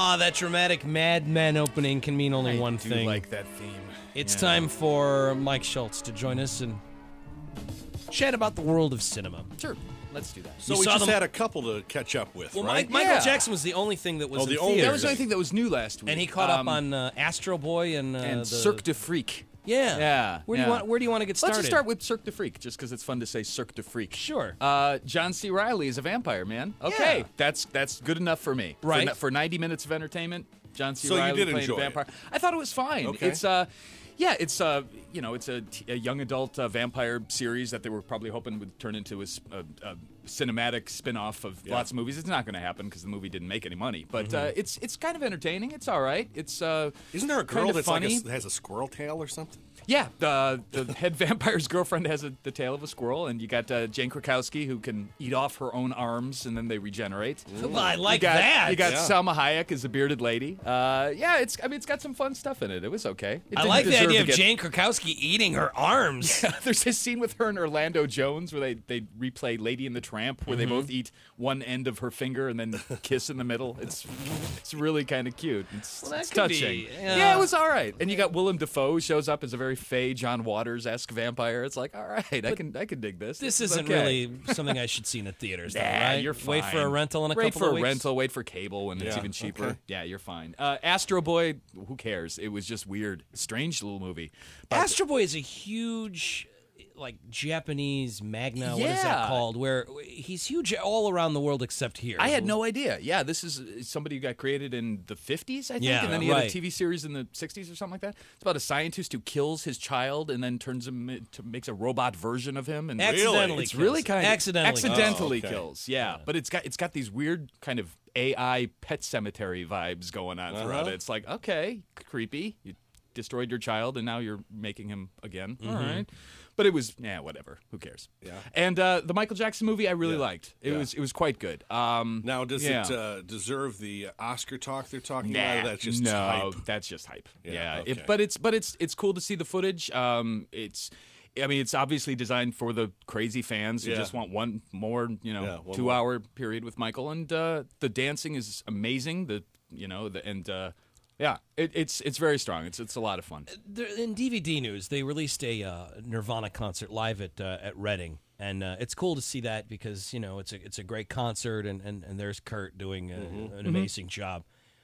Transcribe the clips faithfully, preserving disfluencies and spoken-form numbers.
Ah, that dramatic Mad Men opening can mean only I one do thing. like that theme. It's Yeah. time for Mike Schultz to join us and chat about the world of cinema. Sure, let's do that. So You we saw just them- had a couple to catch up with, Well, right? Mike, Michael Yeah. Jackson was the only thing that was Oh, in the only- theaters. That was the only thing that was new last week. And he caught Um, up on uh, Astro Boy and, uh, and the, Cirque du Freak. Yeah, Yeah. Where do yeah. you want? Where do you want to get started? Let's just start with Cirque du Freak, just because it's fun to say Cirque du Freak. Sure. Uh, John C. Reilly is a vampire, man. Okay, Yeah. that's that's good enough for me. Right. For, for ninety minutes of entertainment, John C. So you Reilly did playing enjoy a it. vampire. I thought it was fine. Okay. It's uh, yeah, it's uh, you know, it's a, t- a young adult uh, vampire series that they were probably hoping would turn into a, s- a- a cinematic spin-off of Yeah. lots of movies. It's not going to happen because the movie didn't make any money. But Mm-hmm. uh, it's it's kind of entertaining. It's all right. It's uh, Isn't there a girl kind of that's funny. like a, that has a squirrel tail or something? Yeah, the the head vampire's girlfriend has a, the tail of a squirrel, and you got uh, Jane Krakowski who can eat off her own arms and then they regenerate. Well, I like you got, that. You got Yeah. Salma Hayek as a bearded lady. Uh, yeah, it's I mean it's got some fun stuff in it. It was okay. It I didn't like the deserve idea to of get- Jane Krakowski eating her arms. There's this scene with her and Orlando Jones where they, they replay Lady and the Tramp, where Mm-hmm. they both eat one end of her finger and then kiss in the middle. It's it's really kind of cute. It's, Well, that it's could be, touching. yeah. Yeah, it was all right. And you got Willem Dafoe shows up as a very fey John Waters-esque vampire. It's like, all right, I can I can dig this. This is isn't okay. really something I should see in the theaters, though, Nah, right? you're Wait for a fine. rental in a wait couple for of a weeks. rental. Wait for cable when it's Yeah, even cheaper. okay. Yeah, you're fine. Uh, Astro Boy, who cares? It was just weird, strange little movie. But- Astro Boy is a huge, like Japanese magna. What is that Yeah. called? Where he's huge all around the world except here. I had no idea. Yeah, this is uh, somebody who got created in the fifties, I think, Yeah, and then he had right. a T V series in the sixties or something like that. It's about a scientist who kills his child and then turns him into, makes a robot version of him. And Accidentally it's kills. really kind of Accidentally kills. accidentally Oh, okay. kills. Yeah. but it's got it's got these weird kind of A I Pet Cemetery vibes going on throughout Uh-huh. it. It's like, okay, creepy. You destroyed your child and now you're making him again. Mm-hmm. All right. But it was, yeah, whatever. Who cares? Yeah. And uh, the Michael Jackson movie, I really Yeah. liked. It Yeah. was it was quite good. Um, Now, does yeah. it uh, deserve the uh, Oscar talk they're talking Nah, about? Or that's just no, hype. that's just hype. Yeah, Yeah, okay. it, but it's but it's it's cool to see the footage. Um, it's, I mean, it's obviously designed for the crazy fans who Yeah. just want one more, you know, Yeah, one two more. hour period with Michael, and uh, the dancing is amazing. The you know the and. Uh, Yeah, it, it's it's very strong. It's it's a lot of fun. There- in D V D news, they released a uh, Nirvana concert live at uh, at Reading, and uh, it's cool to see that because you know it's a it's a great concert, and, and, and there's Kurt doing a, Mm-hmm. an amazing job.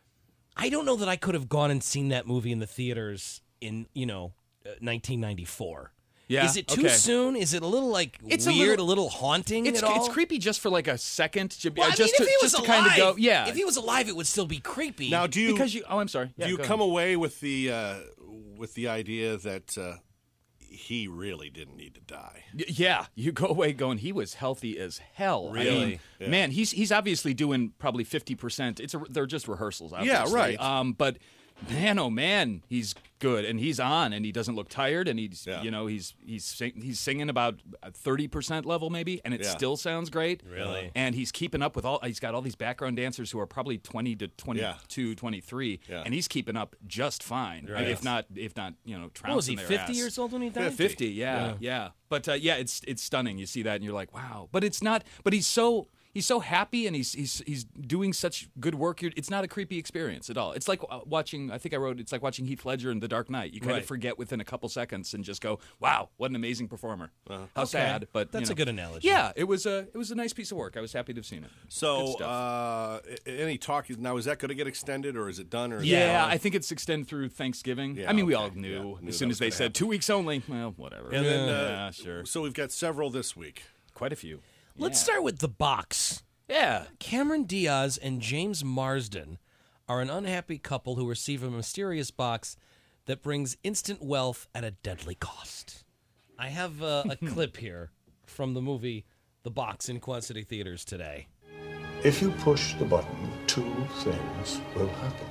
I don't know that I could have gone and seen that movie in the theaters in you know uh, nineteen ninety-four. Yeah, Is it too okay. soon? Is it a little like It's a weird, a little- little, haunting It's at all? it's creepy just for like a second, to, Well, I just mean, to if he was just to alive, kind of go. Yeah, If he was alive, it would still be creepy. Now, do you because you. Oh, I'm sorry. Yeah, do you go come ahead. away with the uh, with the idea that uh, he really didn't need to die? Y- Yeah, you go away going, he was healthy as hell. I Really? mean, Yeah. man, he's he's obviously doing probably fifty percent. It's a, they're just rehearsals, obviously. right. Um, but man, oh man, he's good and he's on and he doesn't look tired and he's Yeah. you know he's he's sing, he's singing about thirty percent level maybe and it Yeah. still sounds great. Really? And he's keeping up with all. He's got all these background dancers who are probably twenty to twenty-two, twenty-three, Yeah. and he's keeping up just fine. Right. If not, if not, you know, what was he, trouncing their fifty ass. years old when he died? fifty, yeah, yeah. But uh, yeah, it's it's stunning. You see that, and you're like, wow. But it's not. But he's so he's so happy, and he's he's he's doing such good work. You're, it's not a creepy experience at all. It's like uh, watching. I think I wrote. It's like watching Heath Ledger in The Dark Knight. You kind Right. of forget within a couple seconds and just go, wow, what an amazing performer. How sad, but you That's a know. good analogy. Yeah, it was a it was a nice piece of work. I was happy to have seen it. Good So, stuff. uh, a- any talk now? Is that going to get extended, or is it done? Or is yeah, it I think it's extended through Thanksgiving. Yeah, I mean, we okay. all knew, Yeah, knew as that soon was as they gonna said happen. two weeks only. Well, whatever. And then, uh, yeah, sure. So we've got several this week. Quite a few. Let's Yeah. start with The Box. Yeah. Cameron Diaz and James Marsden are an unhappy couple who receive a mysterious box that brings instant wealth at a deadly cost. I have uh, a clip here from the movie The Box in Quad City Theaters today. If you push the button, two things will happen.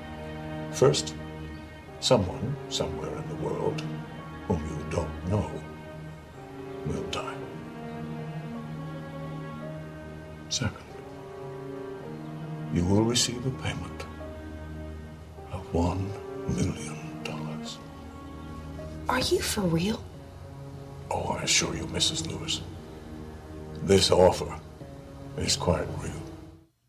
First, someone somewhere in the world whom you don't know will die. Second, you will receive a payment of one million dollars. Are you for real? Oh, I assure you, Missus Lewis, this offer is quite real.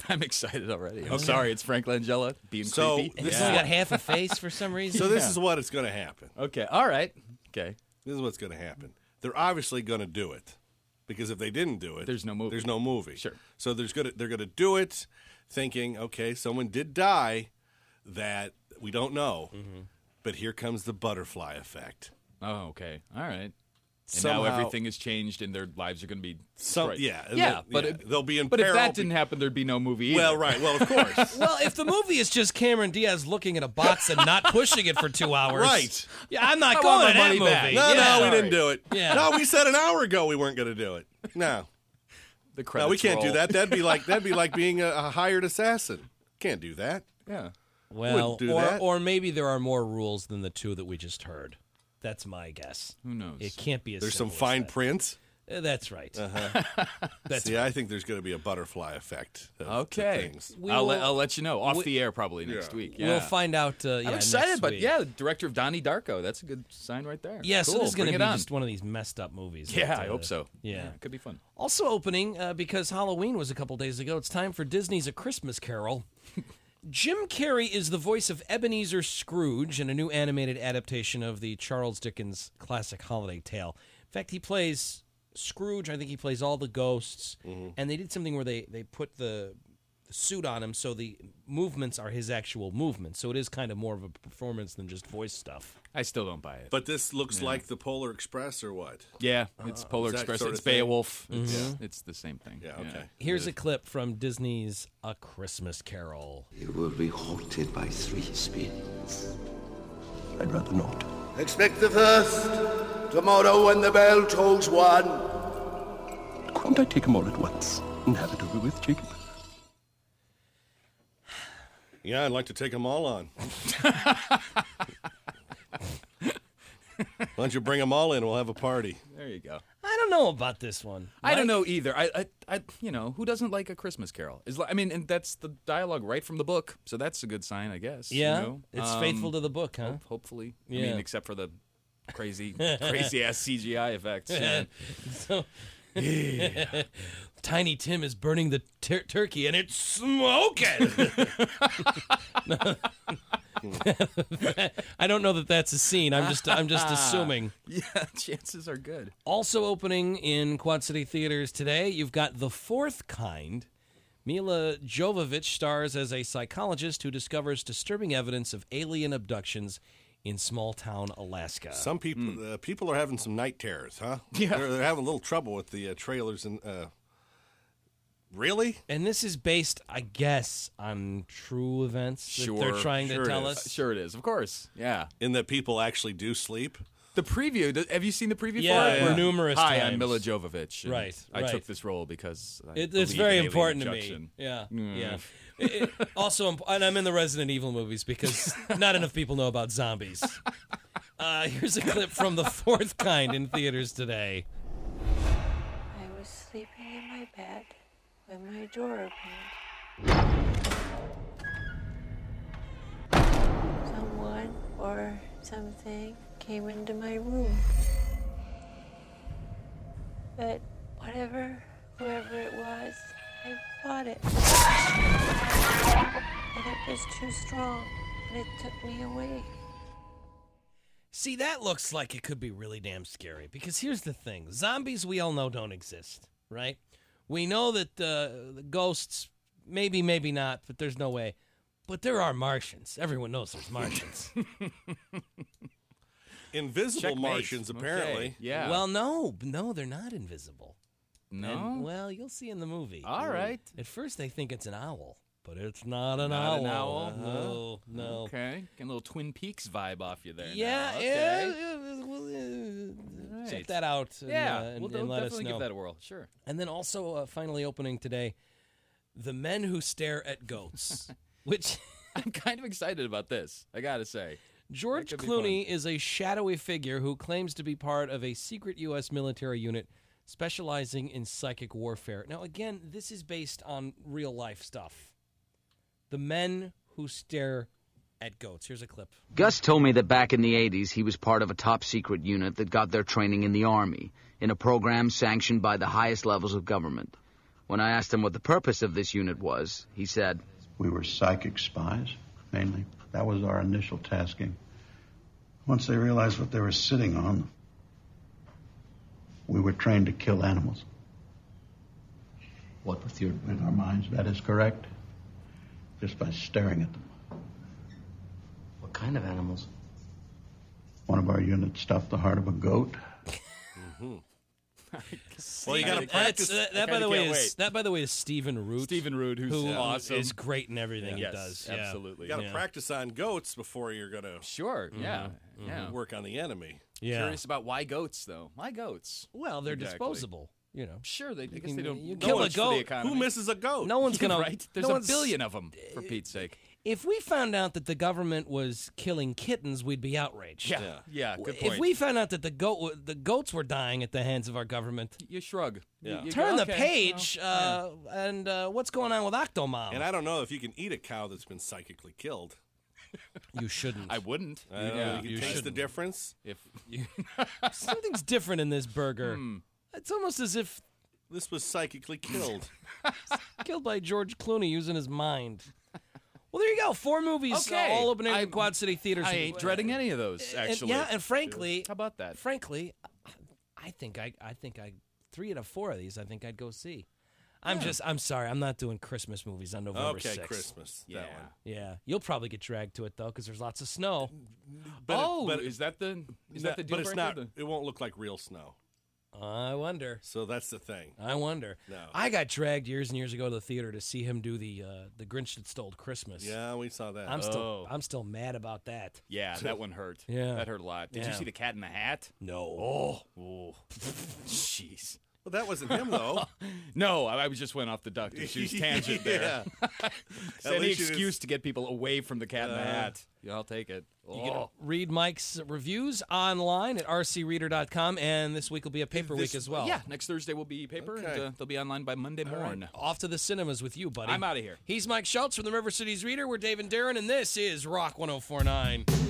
I'm excited already. I'm sorry, it's Frank Langella being So, creepy. this He's only got half a face for some reason. So this is what is going to happen. Okay, all right. Okay. This is what's going to happen. They're obviously going to do it because if they didn't do it, There's no movie. There's no movie. Sure. So there's gonna they're going to do it, thinking, okay, someone did die that we don't know, Mm-hmm. but here comes the butterfly effect. Oh, okay. All right. And Somehow- now everything has changed, and their lives are going to be Some, destroyed. yeah, and yeah, they'll- but yeah, it- they'll be in But if peril that be- didn't happen, there'd be no movie. Either. Well, right. Well, of course. Well, if the movie is just Cameron Diaz looking at a box and not pushing it for two hours, Right. Yeah, I'm not I going want to my that money movie. back. No, yeah. no, we sorry. didn't do it. Yeah. No, we said an hour ago we weren't going to do it. No, The no, credits we can't do roll. that. That'd be like that'd be like being a, a hired assassin. Can't do that. Yeah. Well, Wouldn't do or that. or maybe there are more rules than the two that we just heard. That's my guess. Who knows? It can't be as There's some simple as fine that. print. Uh, That's right. Uh-huh. That's See, I think there's going to be a butterfly effect. Of, to Okay. things. We I'll, will- let, I'll let you know off we- the air probably next Yeah. week. Yeah. We'll find out. Uh, yeah, I'm excited, next but week. yeah, director of Donnie Darko. That's a good sign right there. Yeah, so Cool. this is going to Bring be it on. just one of these messed up movies. Yeah, that, I uh, hope so. Yeah. it could be fun. Also opening, uh, because Halloween was a couple days ago, it's time for Disney's A Christmas Carol. Jim Carrey is the voice of Ebenezer Scrooge in a new animated adaptation of the Charles Dickens classic holiday tale. In fact, he plays Scrooge. I think he plays all the ghosts. And they did something where they, they put the, the suit on him so the movements are his actual movements. So it is kind of more of a performance than just voice stuff. I still don't buy it. But this looks like the Polar Express, or what? yeah, it's Polar is that Express. sort It's of thing? Beowulf. It's, it's the same thing. Yeah, okay. Here's a clip from Disney's A Christmas Carol. You will be haunted by three spirits. I'd rather not. Expect the first. Tomorrow when the bell tolls one. Can't I take them all at once and have it over with, Jacob? Yeah, I'd like to take them all on. Why don't you bring them all in? We'll have a party. There you go. I don't know about this one. I don't Mike? know either. I, I, I, you know, who doesn't like A Christmas Carol? Is I mean, and that's the dialogue right from the book, so that's a good sign, I guess. you Yeah, know? it's Um, faithful to the book, huh? hope- hopefully. I Yeah. mean, except for the crazy, crazy ass C G I effects. Yeah. So, Tiny Tim is burning the tur- turkey and it's smoking. I don't know that that's a scene. I'm just I'm just assuming. Yeah, chances are good. Also opening in Quad City theaters today, you've got The Fourth Kind. Mila Jovovich stars as a psychologist who discovers disturbing evidence of alien abductions in small-town Alaska. Some people uh, people are having some night terrors, huh? Yeah. They're, they're having a little trouble with the uh, trailers. And uh, Really? And this is based, I guess, on true events that Sure, they're trying sure to it tell is. us. Sure it is. Of course. Yeah. In that people actually do sleep? The preview. th- Have you seen the preview Yeah, for it? yeah. numerous Hi, times. I'm Mila Jovovich. and Right, I right. took this role because I It, it's believe very in alien important to abduction. me. Yeah, Mm. yeah. It- it- also, imp- and I'm in the Resident Evil movies because not enough people know about zombies. Uh, here's a clip from The Fourth Kind in theaters today. I was sleeping in my bed when my door opened. Someone or something came into my room. But whatever, whoever it was, I fought it. And it was too strong, and it took me away. See, that looks like it could be really damn scary because here's the thing. Zombies, we all know, don't exist, right? We know that uh, the ghosts, maybe, maybe not, but there's no way. But there are Martians. Everyone knows there's Martians. Invisible Checkmate. Martians, apparently. Okay, Yeah. Well, no, no, they're not invisible. no. And, well, you'll see in the movie. All right. At first, they think it's an owl, but it's not an Not owl. an owl? No, no. Okay. Getting a little Twin Peaks vibe off you there. Yeah, now. yeah. Okay. yeah, well, uh, Check Right. that out. And, Yeah. uh, and, we'll, and we'll let us definitely know. give that a whirl. Sure. And then also uh, finally opening today, The Men Who Stare at Goats, which I'm kind of excited about this, I gotta say. George That could be Clooney is a shadowy figure who claims to be part of a secret U S military unit specializing in psychic warfare. Now, again, this is based on real life stuff. The Men Who Stare at Goats. Here's a clip. Gus told me that back in the eighties, he was part of a top-secret unit that got their training in the Army, in a program sanctioned by the highest levels of government. When I asked him what the purpose of this unit was, he said, "We were psychic spies, mainly. That was our initial tasking. Once they realized what they were sitting on, we were trained to kill animals." What with your... In our minds, that is correct. Just by staring at them. What kind of animals? One of our units stuffed the heart of a goat. Mm-hmm. Well, you got to That's, practice. uh, that, by kinda the way, can't is wait. that by the way is Stephen Root. Stephen Root, who's who awesome. is great in everything Yes, he does. Yeah. absolutely. You got to Yeah. practice on goats before you're going to Sure, yeah, yeah. work on the enemy. Yeah. Curious about why goats, though. Why goats? Well, they're Exactly. disposable. You know. Sure, they, I guess can- they don't. you no kill a one's for the goat. economy. Who misses a goat? No one's gonna. right? There's no a one's- billion of them, for Pete's sake. If we found out that the government was killing kittens, we'd be outraged. Yeah, Yeah. yeah, good point. If we found out that the goat the goats were dying at the hands of our government, you shrug. Yeah. You, you turn go, the okay, page. well, uh, And uh, what's going on with Octomom? And I don't know if you can eat a cow that's been psychically killed. you shouldn't. I wouldn't. I don't know. yeah, You can taste the difference. if you, Something's different in this burger. Hmm. It's almost as if This was psychically killed. killed by George Clooney using his mind. Well, there you go. Four movies, Okay. uh, all opening I- in Quad City theaters. I ain't dreading any of those. And- Actually, yeah, and frankly, how about that? frankly, I think I, I think I, three out of four of these, I think I'd go see. I'm just, I'm sorry, I'm not doing Christmas movies on November Okay, sixth. Christmas. Yeah. That one. Yeah, you'll probably get dragged to it though, because there's lots of snow. But it- oh, but is that the is that the deal but it's breaker? not. It won't look like real snow. I wonder. So that's the thing. I wonder. No. I got dragged years and years ago to the theater to see him do the uh, the Grinch That Stole Christmas. Yeah, we saw that. I'm still, Oh. I'm still mad about that. Yeah, that one hurt. Yeah. that hurt a lot. Did Yeah. you see the Cat in the Hat? No. Oh, oh. Jeez. well, that wasn't him though. No, I, I just went off the Doctor Seuss tangent there. Yeah. It's any least you excuse didn't- to get people away from the Cat in the Hat. Yeah, I'll take it. You can Oh. read Mike's reviews online at r c reader dot com, and this week will be a paper This- week as well. Yeah, next Thursday will be paper, and Okay. uh, they'll be online by Monday morning. Off to the cinemas with you, buddy. I'm outta here. He's Mike Schultz from the River Cities Reader. We're Dave and Darren, and this is Rock one oh four point nine.